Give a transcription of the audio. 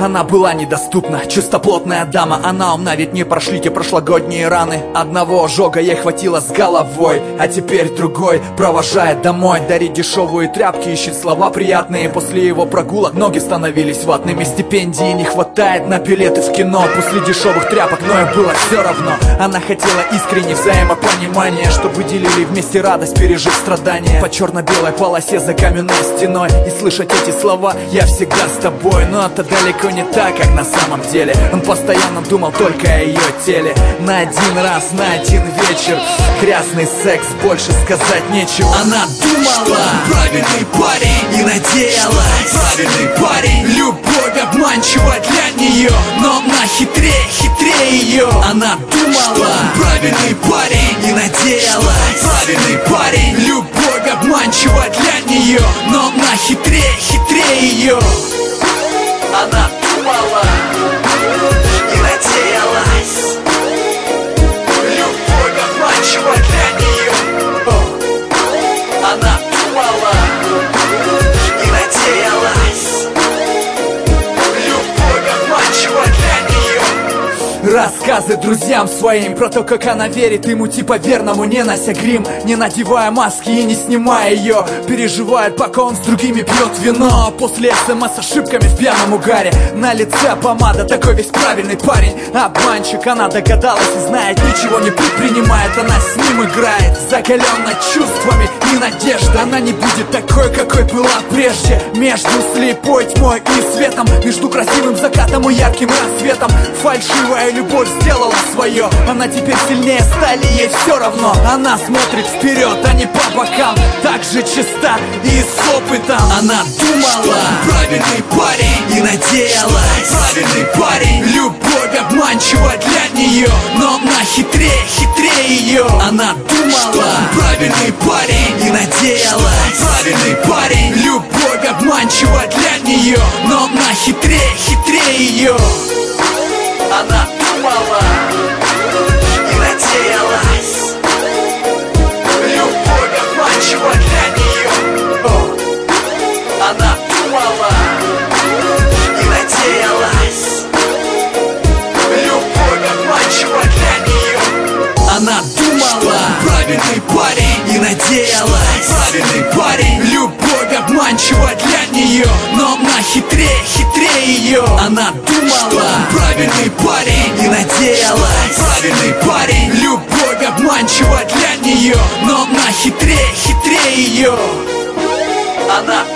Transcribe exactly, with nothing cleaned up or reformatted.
Она была недоступна, чистоплотная дама. Она умна, ведь не прошли те прошлогодние раны. Одного ожога ей хватило с головой, а теперь другой провожает домой. Дарит дешевые тряпки, ищет слова приятные. После его прогулок ноги становились ватными. Стипендии не хватает на билеты в кино. После дешевых тряпок, но ей было все равно. Она хотела искренне взаимопонимания, чтобы делили вместе радость, пережив страдания. По черно-белой полосе за каменной стеной. И слышать эти слова: я всегда с тобой. Но это далеко не так, как на самом деле. Он постоянно думал только о ее теле. На один раз, на один вечер. Грязный секс, больше сказать нечего. Она думала: правильный парень, и надеялась. Правильный парень, любовь обманчива для нее, но она хитрее, хитрее ее. Она думала: правильный парень, и надеялась. Правильный парень, любовь обманчива для нее, но она хитрее, хитрее ее. Она думала и надеялась. Любовь обманчива для нее. Она думала и надеялась. Любовь обманчива для нее. Рассказы друзьям своим про то, как она верит ему, типа верному, не нося грим, не надевая маски и не снимая ее. Переживает, пока он с другими пьет вино. А после смс с ошибками в пьяном угаре. На лице помада, такой весь правильный парень. Обманщик, она догадалась и знает, ничего не предпринимает. Она с ним играет, закалена чувствами и надеждой. Она не будет такой, какой была прежде. Между слепой тьмой и светом, между красивым закатом и ярким рассветом. Фальшивая любовь сделала свое. Она теперь сильнее стали, ей все равно. Она смотрит вперед, а не по бокам. Так же чиста и с опытом. Она думала: правильный парень, и надеялась. Правильный парень, любовь обманчива для нее, но она хитрее, хитрее ее. Она думала: правильный парень, и надеялась. Правильный парень, любовь обманчива для нее, но она хитрее, хитрее ее. Она думала и надеялась. Любовь обманчива для нее. Она думала и надеялась. Любовь обманчива для нее. Она думала: правильный парень, и надеялась. Правильный парень, любовь обманчива для нее, но она хитрее, хитрее ее. Она думала: правильный парень, и надеялась. Правильный парень, любовь обманчива для нее, но она хитрее, хитрее ее. Она